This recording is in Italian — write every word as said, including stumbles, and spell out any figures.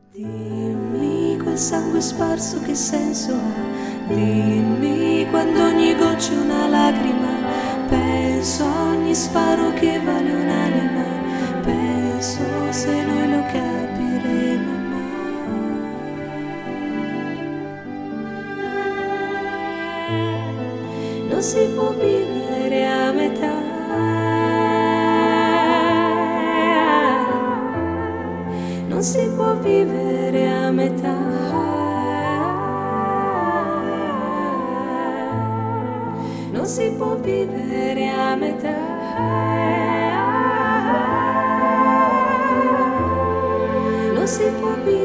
Dimmi quel sangue sparso che senso ha, dimmi quando ogni goccia è una lacrima, penso a ogni sparo che vale un'anima, penso se noi lo capiremo mai. Non si può vivere a metà, non si può vivere a metà, non si può vivere a metà, non si può vivere